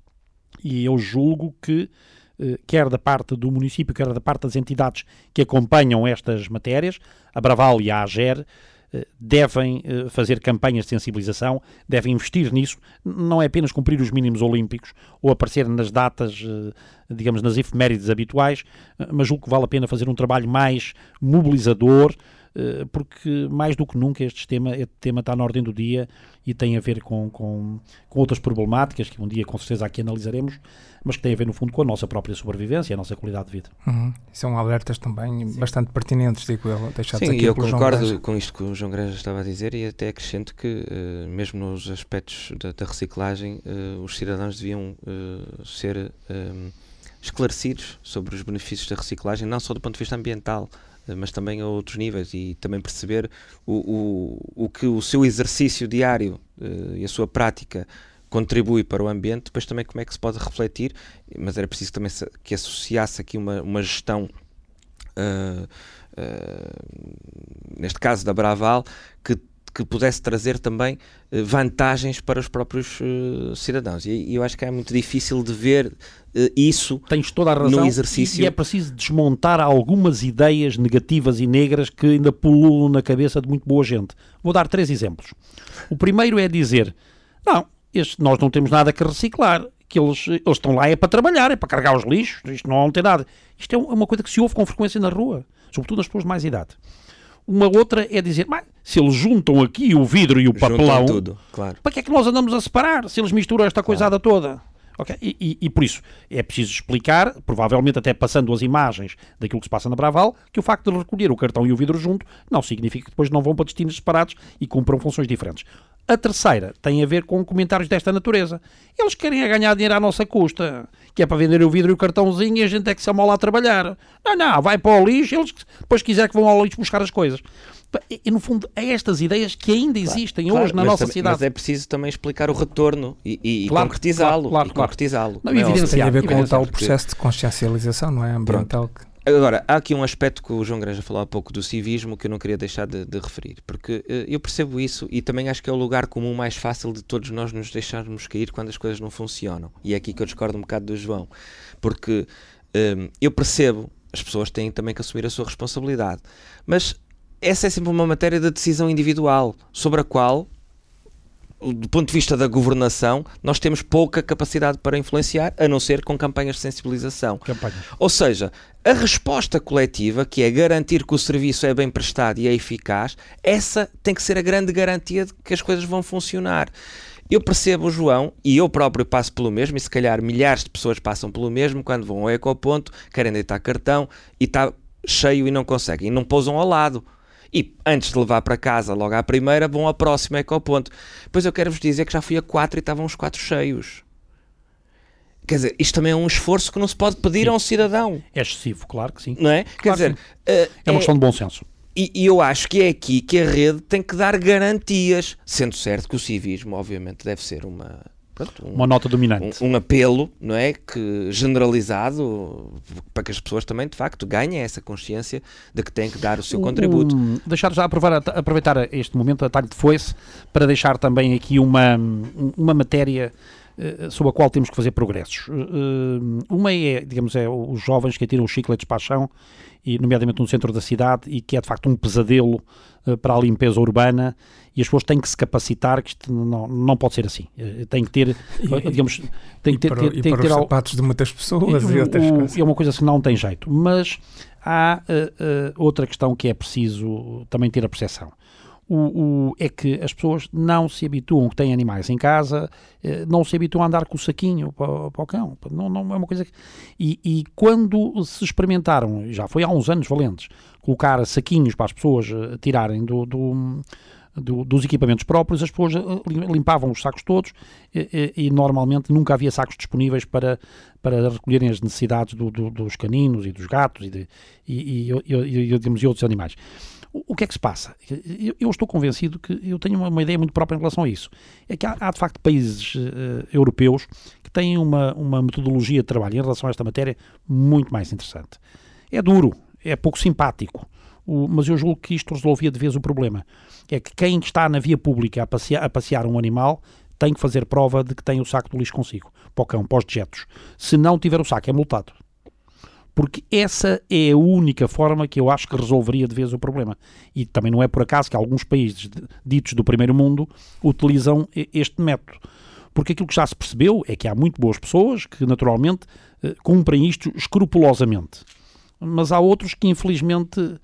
E eu julgo que, eh, quer da parte do município, quer da parte das entidades que acompanham estas matérias, a Braval e a AGER, eh, devem eh, fazer campanhas de sensibilização, devem investir nisso, não é apenas cumprir os mínimos olímpicos ou aparecer nas datas, eh, digamos, nas efemérides habituais, eh, mas julgo que vale a pena fazer um trabalho mais mobilizador, porque mais do que nunca este tema, este tema está na ordem do dia e tem a ver com, com, com outras problemáticas que um dia com certeza aqui analisaremos, mas que tem a ver no fundo com a nossa própria sobrevivência e a nossa qualidade de vida. Uhum. São alertas também Sim. bastante pertinentes, digo eu, deixados Sim, aqui eu pelo concordo João com isto que o João Greja estava a dizer e até acrescento que uh, mesmo nos aspectos da, da reciclagem uh, os cidadãos deviam uh, ser uh, esclarecidos sobre os benefícios da reciclagem, não só do ponto de vista ambiental, mas também a outros níveis, e também perceber o, o, o que o seu exercício diário uh, e a sua prática contribui para o ambiente, depois também como é que se pode refletir, mas era preciso também que associasse aqui uma, uma gestão, uh, uh, neste caso da Braval, que que pudesse trazer também uh, vantagens para os próprios uh, cidadãos. E, e eu acho que é muito difícil de ver uh, isso Tens toda a razão, no exercício. E, e é preciso desmontar algumas ideias negativas e negras que ainda pululam na cabeça de muito boa gente. Vou dar três exemplos. O primeiro é dizer, não, este, nós não temos nada que reciclar, que eles, eles estão lá é para trabalhar, é para carregar os lixos, isto não tem nada. Isto é uma coisa que se ouve com frequência na rua, sobretudo nas pessoas de mais idade. Uma outra é dizer, mas se eles juntam aqui o vidro e o Juntam papelão, tudo, claro. para que é que nós andamos a separar se eles misturam esta coisada Claro. toda? Okay? E, e, e por isso é preciso explicar, provavelmente até passando as imagens daquilo que se passa na Braval, que o facto de recolher o cartão e o vidro junto não significa que depois não vão para destinos separados e cumpram funções diferentes. A terceira tem a ver com comentários desta natureza. Eles querem é ganhar dinheiro à nossa custa, que é para vender o vidro e o cartãozinho e a gente é que se amola a trabalhar. Não, não, vai para o lixo, eles depois quiser que vão ao lixo buscar as coisas. E, no fundo, é estas ideias que ainda existem Claro, hoje na mas nossa também, cidade. Mas é preciso também explicar o retorno e, e, Claro, e concretizá-lo. claro, claro, e claro. concretizá-lo. Não, Como é evidenciar. óbvio. Tem a ver com o evidenciar, tal porque- processo de consciencialização, não é? Ambiental. Que... Agora, há aqui um aspecto que o João Granja falou há pouco do civismo que eu não queria deixar de, de referir, porque eh, eu percebo isso e também acho que é o lugar comum mais fácil de todos nós nos deixarmos cair quando as coisas não funcionam. E é aqui que eu discordo um bocado do João, porque eh, eu percebo, as pessoas têm também que assumir a sua responsabilidade, mas essa é sempre uma matéria de decisão individual, sobre a qual, do ponto de vista da governação, nós temos pouca capacidade para influenciar, a não ser com campanhas de sensibilização. Campanhas. Ou seja, a resposta coletiva, que é garantir que o serviço é bem prestado e é eficaz, essa tem que ser a grande garantia de que as coisas vão funcionar. Eu percebo o João, e eu próprio passo pelo mesmo, e se calhar milhares de pessoas passam pelo mesmo, quando vão ao ecoponto, querem deitar cartão, e está cheio e não conseguem, e não pousam ao lado. E antes de levar para casa, logo à primeira, vão ao próximo ecoponto. Pois eu quero-vos dizer que já fui a quatro e estavam os quatro cheios. Quer dizer, isto também é um esforço que não se pode pedir Sim. a um cidadão. É excessivo, claro que sim. Não é? Quer Claro dizer, que uh, É uma questão de bom senso. E, e eu acho que é aqui que a rede tem que dar garantias, sendo certo que o civismo, obviamente, deve ser uma... Pronto, um, Uma nota dominante. um, um apelo, não é, que generalizado para que as pessoas também de facto ganhem essa consciência de que têm que dar o seu Um- contributo. um- deixar já aproveitar, aproveitar este momento a talho de foice para deixar também aqui uma, uma matéria eh, sobre a qual temos que fazer progressos. Eh, uma é, digamos, é os jovens que atiram os chicletes para a chão, e nomeadamente no centro da cidade, e que é de facto um pesadelo eh, para a limpeza urbana, e as pessoas têm que se capacitar que isto não, não pode ser assim. Eh, tem que ter, E- digamos, tem E que ter, para, ter- e tem para que ter os al- sapatos de muitas pessoas e, o- outras o- coisas. é uma coisa que não tem jeito, mas há uh, uh, outra questão que é preciso também ter a percepção. O, o, é que as pessoas não se habituam, que têm animais em casa, uh, não se habituam a andar com o saquinho para, para o cão. Não, não é uma coisa que... E, e quando se experimentaram, já foi há uns anos valentes, colocar saquinhos para as pessoas uh, tirarem do... do Do, dos equipamentos próprios, as pessoas limpavam os sacos todos e, e, e normalmente nunca havia sacos disponíveis para, para recolherem as necessidades do, do, dos caninos e dos gatos e, de, e, e, e, e, e outros animais. O, o que é que se passa? Eu, eu estou convencido que eu tenho uma, uma ideia muito própria em relação a isso. É que há, há de facto países uh, europeus que têm uma, uma metodologia de trabalho em relação a esta matéria muito mais interessante. É duro, é pouco simpático. O, mas eu julgo que isto resolvia de vez o problema. É que quem está na via pública a passear, a passear um animal tem que fazer prova de que tem o saco do lixo consigo, para o cão, para os dejetos. Se não tiver o saco, é multado. Porque essa é a única forma que eu acho que resolveria de vez o problema. E também não é por acaso que alguns países ditos do primeiro mundo utilizam este método. Porque aquilo que já se percebeu é que há muito boas pessoas que naturalmente cumprem isto escrupulosamente. Mas há outros que infelizmente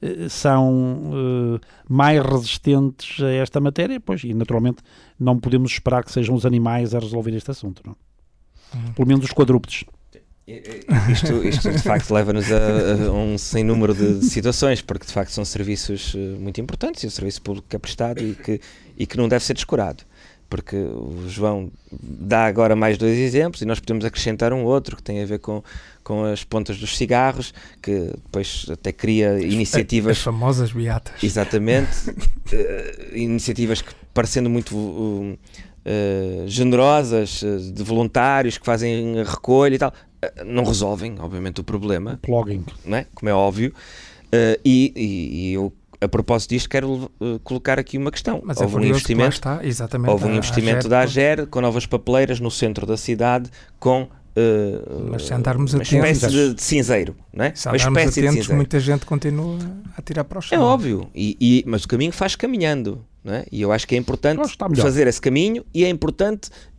são uh, mais resistentes a esta matéria, pois, e naturalmente não podemos esperar que sejam os animais a resolver este assunto, não? Uhum. Pelo menos os quadrúpedes. Isto, isto de facto leva-nos a, a um sem número de situações, porque de facto são serviços muito importantes e o serviço público que é prestado e que, e que não deve ser descurado. Porque o João dá agora mais dois exemplos e nós podemos acrescentar um outro que tem a ver com, com as pontas dos cigarros, que depois até cria iniciativas... As famosas beatas. Exatamente. uh, iniciativas que, parecendo muito uh, uh, generosas, uh, de voluntários que fazem recolha e tal, uh, não resolvem, obviamente, o problema. Plugging. Não é? Como é óbvio. Uh, e, e, e eu... A propósito disto, quero uh, colocar aqui uma questão. Mas houve é um investimento, está, exatamente, houve um a, investimento a da AGER com novas papeleiras no centro da cidade com uh, mas se andarmos uma atentos, espécie de, de cinzeiro. Não é? Se Uma andarmos espécie atentos, de cinzeiro. muita gente continua a tirar para o chão. É óbvio, e, e, mas o caminho faz caminhando. Não é? E eu acho que é importante Claro, está melhor. fazer esse caminho e é importante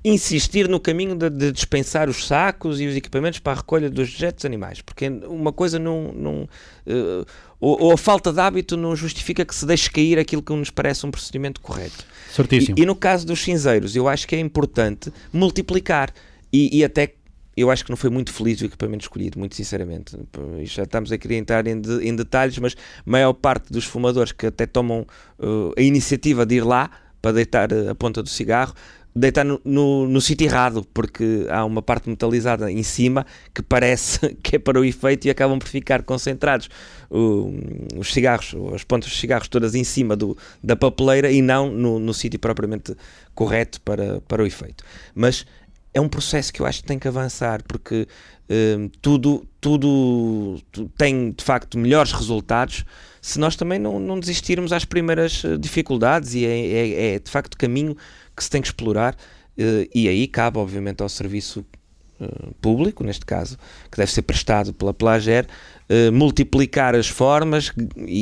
insistir no caminho de, de dispensar os sacos e os equipamentos para a recolha dos dejetos animais, porque uma coisa não... não uh, ou, ou a falta de hábito não justifica que se deixe cair aquilo que nos parece um procedimento correto. Certíssimo. E, e no caso dos cinzeiros, eu acho que é importante multiplicar, e, e até eu acho que não foi muito feliz o equipamento escolhido, muito sinceramente. Já estamos a querer entrar em, de, em detalhes, mas a maior parte dos fumadores que até tomam uh, a iniciativa de ir lá para deitar a ponta do cigarro, deitar no, no, no sítio errado, porque há uma parte metalizada em cima que parece que é para o efeito e acabam por ficar concentrados uh, os cigarros, as pontas dos cigarros todas em cima do, da papeleira e não no, no sítio propriamente correto para, para o efeito. Mas é um processo que eu acho que tem que avançar, porque uh, tudo, tudo tem de facto melhores resultados se nós também não, não desistirmos às primeiras dificuldades, e é, é, é de facto caminho que se tem que explorar, uh, e aí cabe obviamente ao serviço uh, público, neste caso, que deve ser prestado pela Plager, uh, multiplicar as formas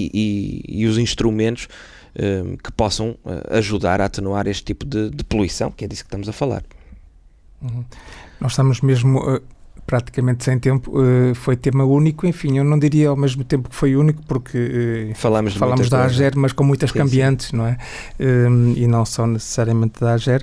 e, e, e os instrumentos uh, que possam uh, ajudar a atenuar este tipo de, de poluição, que é disso que estamos a falar. Uhum. Nós estamos mesmo uh, praticamente sem tempo, uh, foi tema único, enfim, eu não diria ao mesmo tempo que foi único, porque uh, falamos, falamos da AGER, mas com muitas sim, cambiantes, sim. não é? Um, e não só necessariamente da AGER,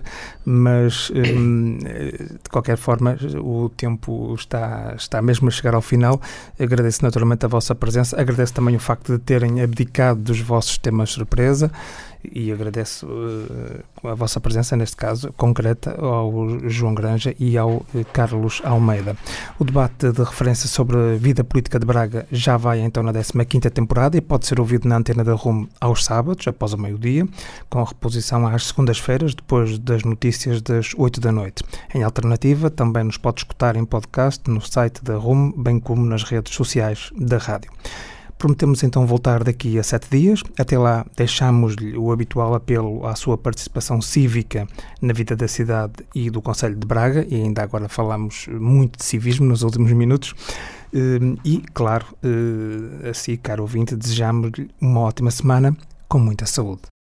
mas um, de qualquer forma o tempo está, está mesmo a chegar ao final. Agradeço naturalmente a vossa presença, agradeço também o facto de terem abdicado dos vossos temas surpresa, e agradeço uh, a vossa presença, neste caso concreta, ao João Granja e ao uh, Carlos Almeida. O debate de referência sobre a vida política de Braga já vai então na décima quinta temporada e pode ser ouvido na antena da R U M aos sábados, após o meio-dia, com reposição às segundas-feiras, depois das notícias das oito da noite. Em alternativa, também nos pode escutar em podcast no site da R U M, bem como nas redes sociais da rádio. Prometemos então voltar daqui a sete dias. Até lá, deixamos-lhe o habitual apelo à sua participação cívica na vida da cidade e do Concelho de Braga, e ainda agora falamos muito de civismo nos últimos minutos. E, claro, assim, caro ouvinte, desejamos-lhe uma ótima semana com muita saúde.